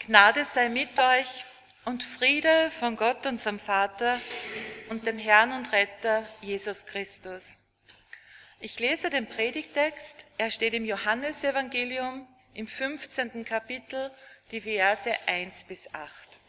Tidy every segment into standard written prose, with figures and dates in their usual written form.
Gnade sei mit euch und Friede von Gott, unserem Vater und dem Herrn und Retter Jesus Christus. Ich lese den Predigtext, er steht im Johannesevangelium im 15. Kapitel, die Verse 1 bis 8.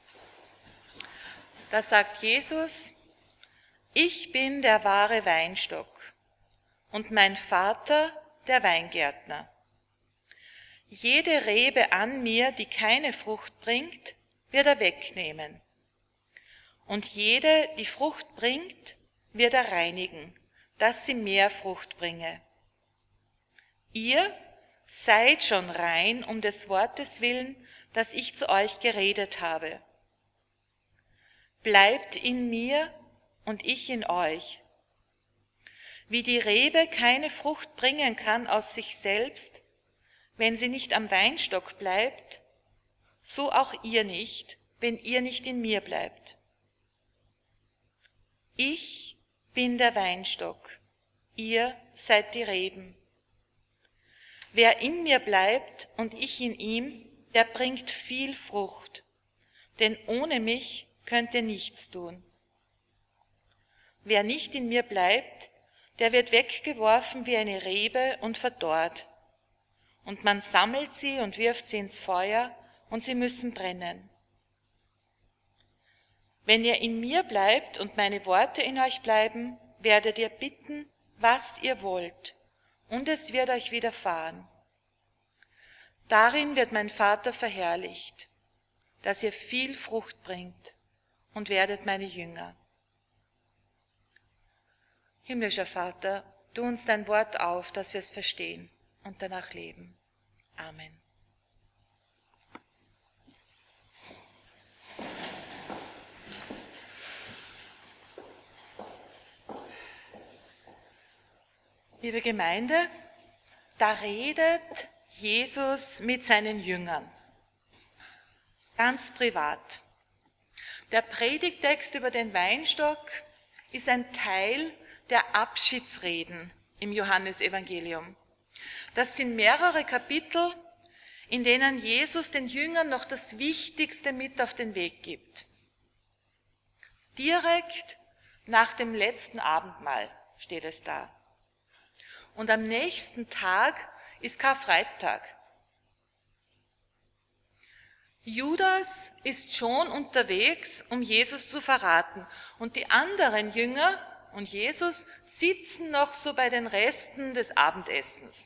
Da sagt Jesus: Ich bin der wahre Weinstock und mein Vater der Weingärtner. Jede Rebe an mir, die keine Frucht bringt, wird er wegnehmen. Und jede, die Frucht bringt, wird er reinigen, dass sie mehr Frucht bringe. Ihr seid schon rein um des Wortes willen, das ich zu euch geredet habe. Bleibt in mir und ich in euch. Wie die Rebe keine Frucht bringen kann aus sich selbst, wenn sie nicht am Weinstock bleibt, so auch ihr nicht, wenn ihr nicht in mir bleibt. Ich bin der Weinstock, ihr seid die Reben. Wer in mir bleibt und ich in ihm, der bringt viel Frucht, denn ohne mich könnt ihr nichts tun. Wer nicht in mir bleibt, der wird weggeworfen wie eine Rebe und verdorrt. Und man sammelt sie und wirft sie ins Feuer, und sie müssen brennen. Wenn ihr in mir bleibt und meine Worte in euch bleiben, werdet ihr bitten, was ihr wollt, und es wird euch widerfahren. Darin wird mein Vater verherrlicht, dass ihr viel Frucht bringt und werdet meine Jünger. Himmlischer Vater, tu uns dein Wort auf, dass wir es verstehen und danach leben. Amen. Liebe Gemeinde, da redet Jesus mit seinen Jüngern, ganz privat. Der Predigtext über den Weinstock ist ein Teil der Abschiedsreden im Johannesevangelium. Das sind mehrere Kapitel, in denen Jesus den Jüngern noch das Wichtigste mit auf den Weg gibt. Direkt nach dem letzten Abendmahl steht es da. Und am nächsten Tag ist Karfreitag. Judas ist schon unterwegs, um Jesus zu verraten. Und die anderen Jünger und Jesus sitzen noch so bei den Resten des Abendessens.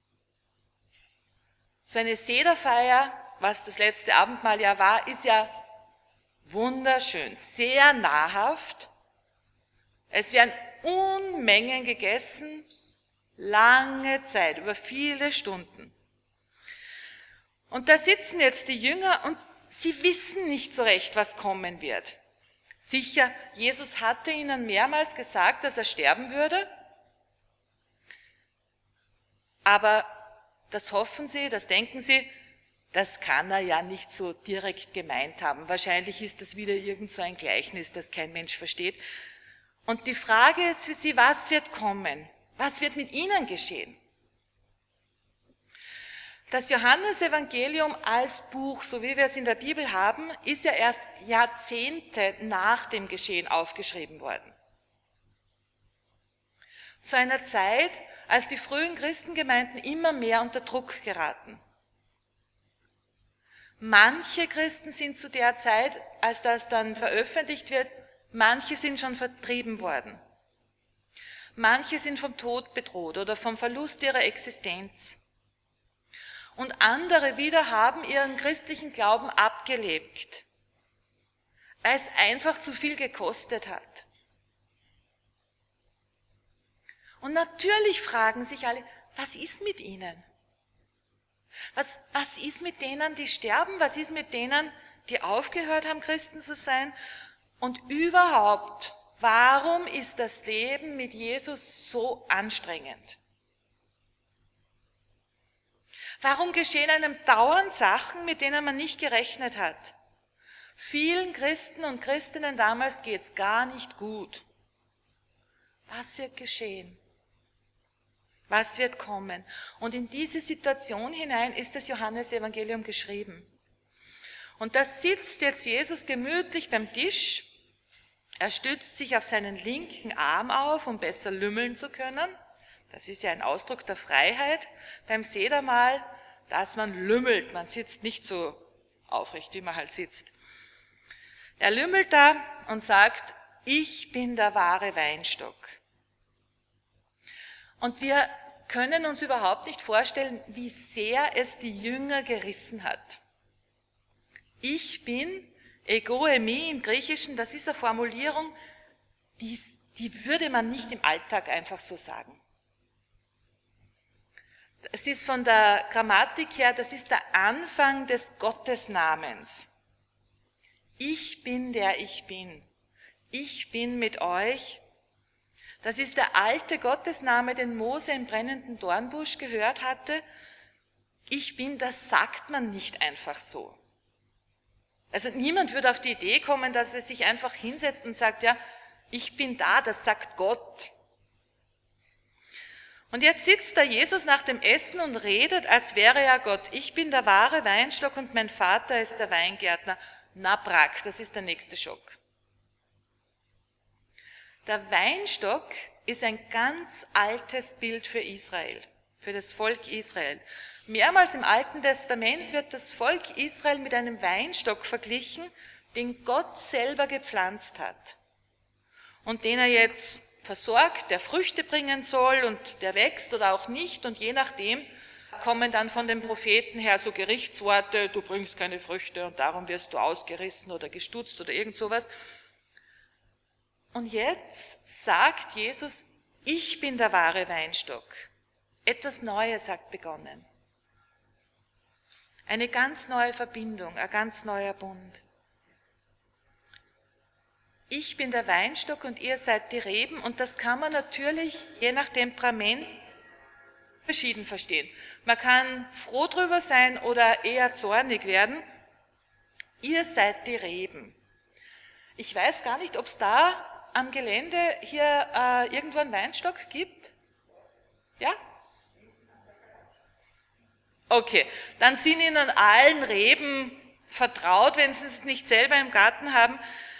So eine Sederfeier, was das letzte Abendmahl ja war, ist ja wunderschön, sehr nahrhaft. Es werden Unmengen gegessen, lange Zeit, über viele Stunden. Und da sitzen jetzt die Jünger und sie wissen nicht so recht, was kommen wird. Sicher, Jesus hatte ihnen mehrmals gesagt, dass er sterben würde, aber das hoffen sie, das denken sie, das kann er ja nicht so direkt gemeint haben. Wahrscheinlich ist das wieder irgend so ein Gleichnis, das kein Mensch versteht. Und die Frage ist für sie, was wird kommen? Was wird mit ihnen geschehen? Das Johannesevangelium als Buch, so wie wir es in der Bibel haben, ist ja erst Jahrzehnte nach dem Geschehen aufgeschrieben worden. Zu einer Zeit, als die frühen Christengemeinden immer mehr unter Druck geraten. Manche Christen sind zu der Zeit, als das dann veröffentlicht wird, manche sind schon vertrieben worden. Manche sind vom Tod bedroht oder vom Verlust ihrer Existenz. Und andere wieder haben ihren christlichen Glauben abgelegt, weil es einfach zu viel gekostet hat. Und natürlich fragen sich alle, was ist mit ihnen? Was ist mit denen, die sterben? Was ist mit denen, die aufgehört haben, Christen zu sein? Und überhaupt, warum ist das Leben mit Jesus so anstrengend? Warum geschehen einem dauernd Sachen, mit denen man nicht gerechnet hat? Vielen Christen und Christinnen damals geht's gar nicht gut. Was wird geschehen? Was wird kommen? Und in diese Situation hinein ist das Johannesevangelium geschrieben. Und da sitzt jetzt Jesus gemütlich beim Tisch. Er stützt sich auf seinen linken Arm auf, um besser lümmeln zu können. Das ist ja ein Ausdruck der Freiheit beim Sedermahl, dass man lümmelt. Man sitzt nicht so aufrecht, wie man halt sitzt. Er lümmelt da und sagt, ich bin der wahre Weinstock. Und wir können uns überhaupt nicht vorstellen, wie sehr es die Jünger gerissen hat. Ich bin, ego eimi im Griechischen, das ist eine Formulierung, die würde man nicht im Alltag einfach so sagen. Es ist von der Grammatik her, das ist der Anfang des Gottesnamens. Ich bin der ich bin. Ich bin mit euch. Das ist der alte Gottesname, den Mose im brennenden Dornbusch gehört hatte. Ich bin, das sagt man nicht einfach so. Also niemand würde auf die Idee kommen, dass er sich einfach hinsetzt und sagt, ja, ich bin da, das sagt Gott. Und jetzt sitzt da Jesus nach dem Essen und redet, als wäre er Gott. Ich bin der wahre Weinstock und mein Vater ist der Weingärtner. Na Brack, das ist der nächste Schock. Der Weinstock ist ein ganz altes Bild für Israel, für das Volk Israel. Mehrmals im Alten Testament wird das Volk Israel mit einem Weinstock verglichen, den Gott selber gepflanzt hat und den er jetzt versorgt, der Früchte bringen soll und der wächst oder auch nicht, und je nachdem kommen dann von den Propheten her so Gerichtsworte, du bringst keine Früchte und darum wirst du ausgerissen oder gestutzt oder irgend sowas. Und jetzt sagt Jesus, ich bin der wahre Weinstock. Etwas Neues hat begonnen. Eine ganz neue Verbindung, ein ganz neuer Bund. Ich bin der Weinstock und ihr seid die Reben, und das kann man natürlich je nach Temperament verschieden verstehen. Man kann froh drüber sein oder eher zornig werden. Ihr seid die Reben. Ich weiß gar nicht, ob es da am Gelände hier irgendwo einen Weinstock gibt. Ja? Okay, dann sind Ihnen allen Reben vertraut, wenn Sie es nicht selber im Garten haben.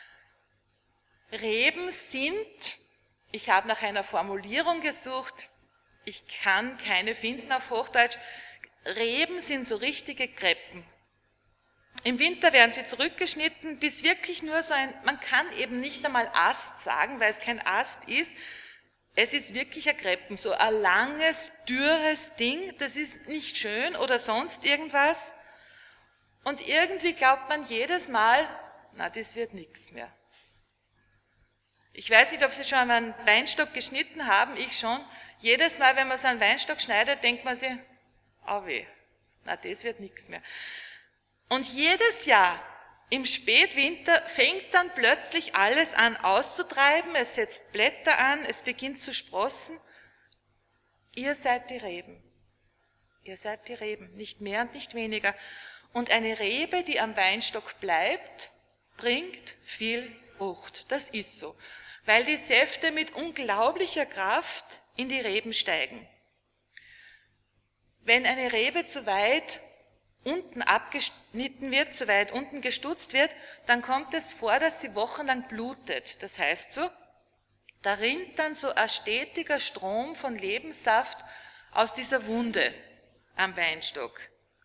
Reben sind, ich habe nach einer Formulierung gesucht, ich kann keine finden auf Hochdeutsch, Reben sind so richtige Kreppen. Im Winter werden sie zurückgeschnitten, bis wirklich nur so man kann eben nicht einmal Ast sagen, weil es kein Ast ist. Es ist wirklich ein Kreppen, so ein langes, dürres Ding, das ist nicht schön oder sonst irgendwas. Und irgendwie glaubt man jedes Mal, na, das wird nichts mehr. Ich weiß nicht, ob Sie schon einmal einen Weinstock geschnitten haben, ich schon. Jedes Mal, wenn man so einen Weinstock schneidet, denkt man sich, oh weh, na, das wird nichts mehr. Und jedes Jahr im Spätwinter fängt dann plötzlich alles an auszutreiben, es setzt Blätter an, es beginnt zu sprossen. Ihr seid die Reben. Ihr seid die Reben, nicht mehr und nicht weniger. Und eine Rebe, die am Weinstock bleibt, bringt viel Frucht. Das ist so, weil die Säfte mit unglaublicher Kraft in die Reben steigen. Wenn eine Rebe zu weit unten abgeschnitten wird, zu weit unten gestutzt wird, dann kommt es vor, dass sie wochenlang blutet. Das heißt so, da rinnt dann so ein stetiger Strom von Lebenssaft aus dieser Wunde am Weinstock.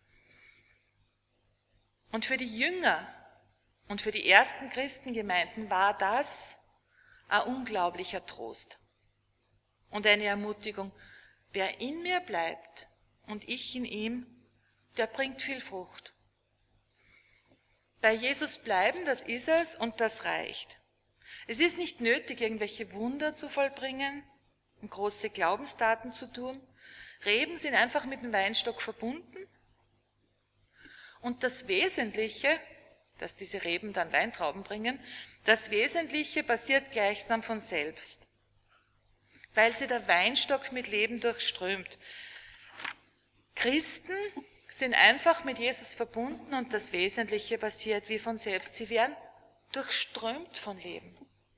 Und für die Jünger und für die ersten Christengemeinden war das ein unglaublicher Trost und eine Ermutigung. Wer in mir bleibt und ich in ihm, der bringt viel Frucht. Bei Jesus bleiben, das ist es und das reicht. Es ist nicht nötig, irgendwelche Wunder zu vollbringen und große Glaubenstaten zu tun. Reben sind einfach mit dem Weinstock verbunden. Und das Wesentliche, dass diese Reben dann Weintrauben bringen, das Wesentliche passiert gleichsam von selbst, weil sie der Weinstock mit Leben durchströmt. Christen sind einfach mit Jesus verbunden und das Wesentliche passiert wie von selbst. Sie werden durchströmt von Leben.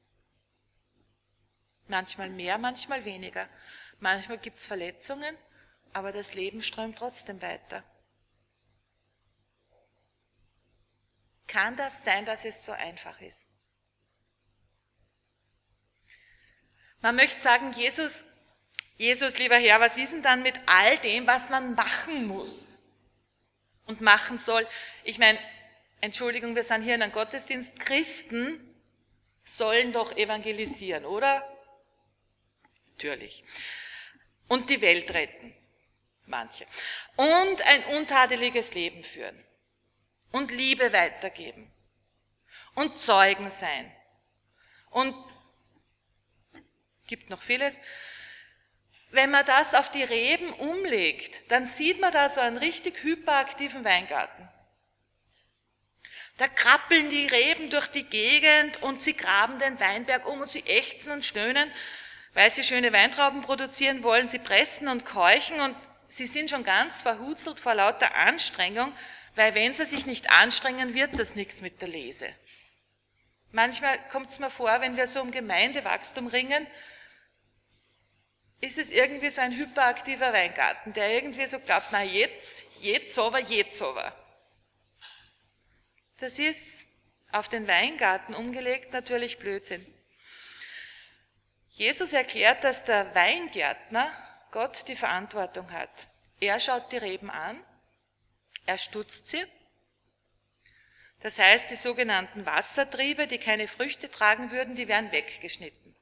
Manchmal mehr, manchmal weniger. Manchmal gibt es Verletzungen, aber das Leben strömt trotzdem weiter. kann das sein, dass es so einfach ist? Man möchte sagen, Jesus, lieber Herr, was ist denn dann mit all dem, was man machen muss und machen soll? Ich meine, Entschuldigung, wir sind hier in einem Gottesdienst, Christen sollen doch evangelisieren, oder? Natürlich. Und die Welt retten, manche. Und ein untadeliges Leben führen. Und Liebe weitergeben. Und Zeugen sein. Und gibt noch vieles. Wenn man das auf die Reben umlegt, dann sieht man da so einen richtig hyperaktiven Weingarten. Da krabbeln die Reben durch die Gegend und sie graben den Weinberg um und sie ächzen und stöhnen, weil sie schöne Weintrauben produzieren wollen. Sie pressen und keuchen und sie sind schon ganz verhuzelt vor lauter Anstrengung, weil wenn sie sich nicht anstrengen, wird das nichts mit der Lese. Manchmal kommt es mir vor, wenn wir so um Gemeindewachstum ringen, ist es irgendwie so ein hyperaktiver Weingarten, der irgendwie so glaubt, na jetzt aber. Das ist auf den Weingarten umgelegt natürlich Blödsinn. Jesus erklärt, dass der Weingärtner Gott die Verantwortung hat. Er schaut die Reben an, er stutzt sie. Das heißt, die sogenannten Wassertriebe, die keine Früchte tragen würden, die werden weggeschnitten.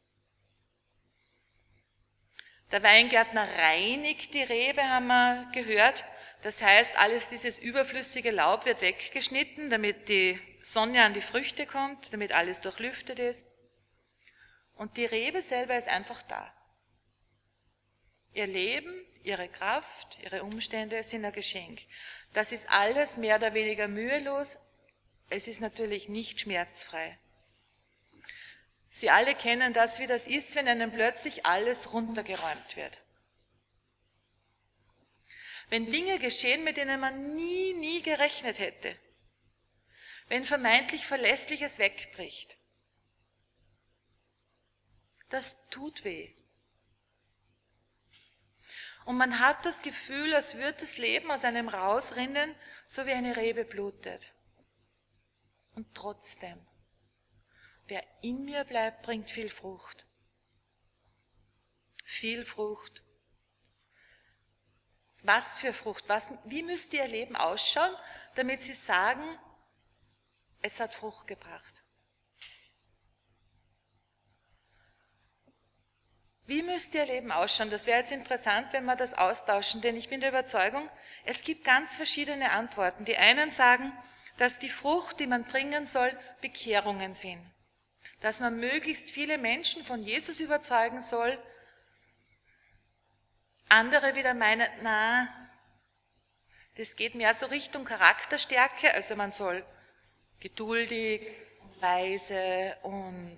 Der Weingärtner reinigt die Rebe, haben wir gehört. Das heißt, alles dieses überflüssige Laub wird weggeschnitten, damit die Sonne an die Früchte kommt, damit alles durchlüftet ist. Und die Rebe selber ist einfach da. Ihr Leben, ihre Kraft, ihre Umstände sind ein Geschenk. Das ist alles mehr oder weniger mühelos. Es ist natürlich nicht schmerzfrei. Sie alle kennen das, wie das ist, wenn einem plötzlich alles runtergeräumt wird. Wenn Dinge geschehen, mit denen man nie gerechnet hätte. Wenn vermeintlich Verlässliches wegbricht. Das tut weh. Und man hat das Gefühl, als würde das Leben aus einem rausrinnen, so wie eine Rebe blutet. Und trotzdem, wer in mir bleibt, bringt viel Frucht. Viel Frucht. Was für Frucht? Wie müsste Ihr Leben ausschauen, damit Sie sagen, es hat Frucht gebracht? Wie müsste Ihr Leben ausschauen? Das wäre jetzt interessant, wenn wir das austauschen, denn ich bin der Überzeugung, es gibt ganz verschiedene Antworten. Die einen sagen, dass die Frucht, die man bringen soll, Bekehrungen sind. Dass man möglichst viele Menschen von Jesus überzeugen soll. Andere wieder meinen, das geht mehr so Richtung Charakterstärke, also man soll geduldig, weise und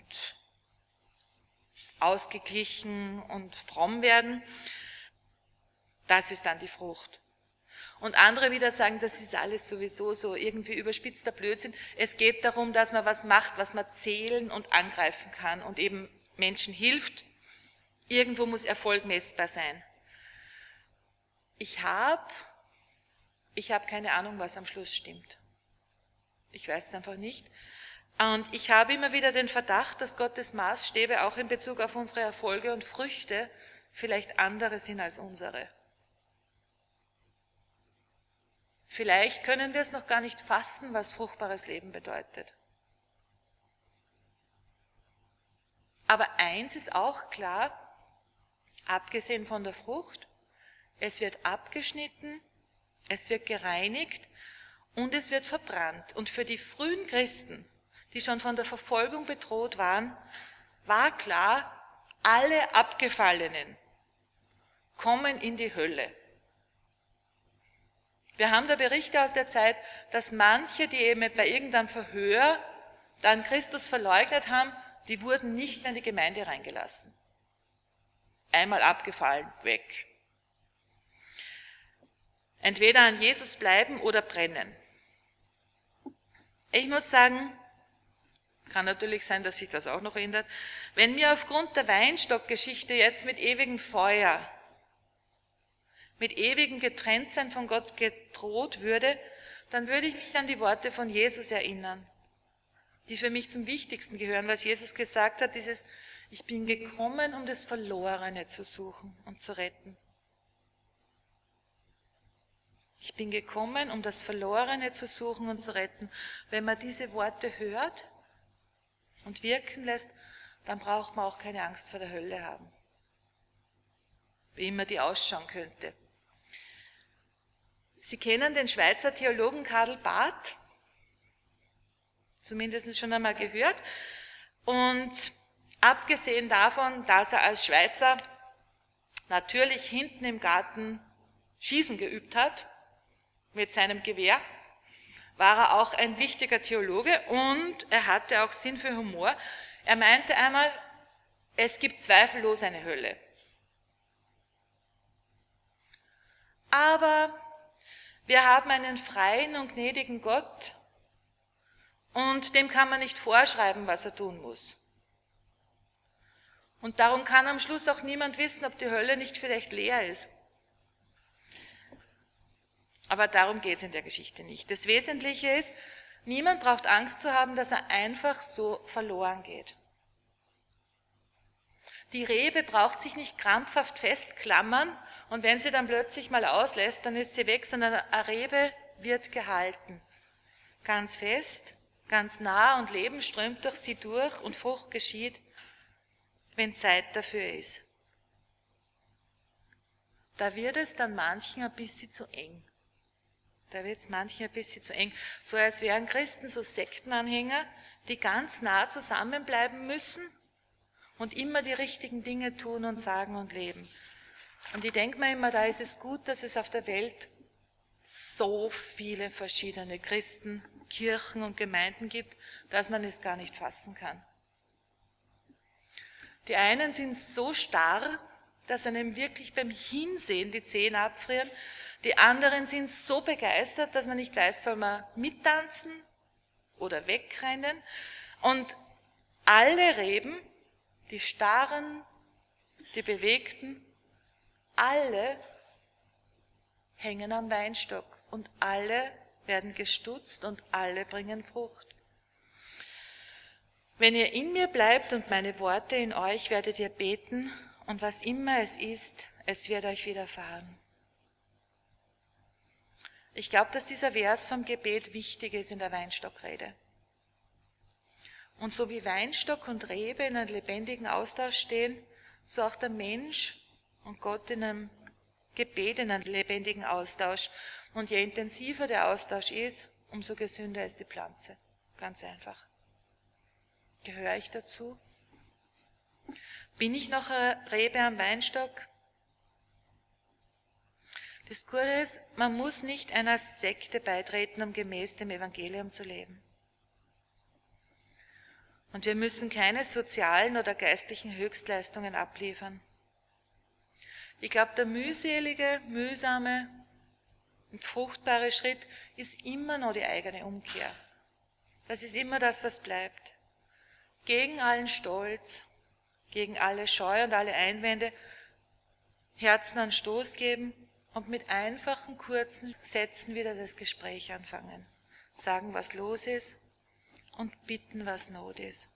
ausgeglichen und fromm werden. Das ist dann die Frucht. Und andere wieder sagen, das ist alles sowieso so irgendwie überspitzter Blödsinn. Es geht darum, dass man was macht, was man zählen und angreifen kann und eben Menschen hilft. Irgendwo muss Erfolg messbar sein. Ich habe keine Ahnung, was am Schluss stimmt. Ich weiß es einfach nicht. Und ich habe immer wieder den Verdacht, dass Gottes Maßstäbe auch in Bezug auf unsere Erfolge und Früchte vielleicht andere sind als unsere. Vielleicht können wir es noch gar nicht fassen, was fruchtbares Leben bedeutet. Aber eins ist auch klar, abgesehen von der Frucht, es wird abgeschnitten, es wird gereinigt und es wird verbrannt. Und für die frühen Christen, die schon von der Verfolgung bedroht waren, war klar, alle Abgefallenen kommen in die Hölle. Wir haben da Berichte aus der Zeit, dass manche, die eben bei irgendeinem Verhör dann Christus verleugnet haben, die wurden nicht mehr in die Gemeinde reingelassen. Einmal abgefallen, weg. Entweder an Jesus bleiben oder brennen. Ich muss sagen, kann natürlich sein, dass sich das auch noch ändert, wenn mir aufgrund der Weinstockgeschichte jetzt mit ewigem Feuer, mit ewigem Getrenntsein von Gott gedroht würde, dann würde ich mich an die Worte von Jesus erinnern, die für mich zum Wichtigsten gehören, was Jesus gesagt hat, dieses: Ich bin gekommen, um das Verlorene zu suchen und zu retten. Ich bin gekommen, um das Verlorene zu suchen und zu retten. Wenn man diese Worte hört und wirken lässt, dann braucht man auch keine Angst vor der Hölle haben, wie immer die ausschauen könnte. Sie kennen den Schweizer Theologen Karl Barth, zumindest schon einmal gehört. Und abgesehen davon, dass er als Schweizer natürlich hinten im Garten Schießen geübt hat, mit seinem Gewehr, war er auch ein wichtiger Theologe und er hatte auch Sinn für Humor. Er meinte einmal, es gibt zweifellos eine Hölle. Aber wir haben einen freien und gnädigen Gott und dem kann man nicht vorschreiben, was er tun muss. Und darum kann am Schluss auch niemand wissen, ob die Hölle nicht vielleicht leer ist. Aber darum geht es in der Geschichte nicht. Das Wesentliche ist, niemand braucht Angst zu haben, dass er einfach so verloren geht. Die Rebe braucht sich nicht krampfhaft festklammern und wenn sie dann plötzlich mal auslässt, dann ist sie weg, sondern eine Rebe wird gehalten. Ganz fest, ganz nah und Leben strömt durch sie durch und Frucht geschieht, wenn Zeit dafür ist. Da wird es dann manchen ein bisschen zu eng. Da wird es manchen ein bisschen zu eng. So als wären Christen so Sektenanhänger, die ganz nah zusammenbleiben müssen und immer die richtigen Dinge tun und sagen und leben. Und ich denke mir immer, da ist es gut, dass es auf der Welt so viele verschiedene Christen, Kirchen und Gemeinden gibt, dass man es gar nicht fassen kann. Die einen sind so starr, dass einem wirklich beim Hinsehen die Zehen abfrieren. Die anderen sind so begeistert, dass man nicht weiß, soll man mittanzen oder wegrennen. Und alle Reben, die starren, die bewegten, alle hängen am Weinstock und alle werden gestutzt und alle bringen Frucht. Wenn ihr in mir bleibt und meine Worte in euch, werdet ihr beten und was immer es ist, es wird euch widerfahren. Ich glaube, dass dieser Vers vom Gebet wichtig ist in der Weinstockrede. Und so wie Weinstock und Rebe in einem lebendigen Austausch stehen, so auch der Mensch und Gott in einem Gebet, in einem lebendigen Austausch. Und je intensiver der Austausch ist, umso gesünder ist die Pflanze. Ganz einfach. Gehöre ich dazu? Bin ich noch eine Rebe am Weinstock? Das Gute ist, man muss nicht einer Sekte beitreten, um gemäß dem Evangelium zu leben. Und wir müssen keine sozialen oder geistlichen Höchstleistungen abliefern. Ich glaube, der mühselige, mühsame und fruchtbare Schritt ist immer noch die eigene Umkehr. Das ist immer das, was bleibt. Gegen allen Stolz, gegen alle Scheu und alle Einwände, Herzen an Stoß geben und mit einfachen, kurzen Sätzen wieder das Gespräch anfangen. Sagen, was los ist und bitten, was Not ist.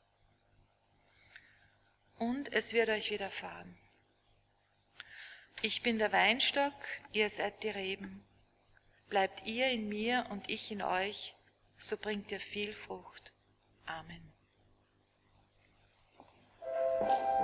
Und es wird euch widerfahren. Ich bin der Weinstock, ihr seid die Reben. Bleibt ihr in mir und ich in euch, so bringt ihr viel Frucht. Amen.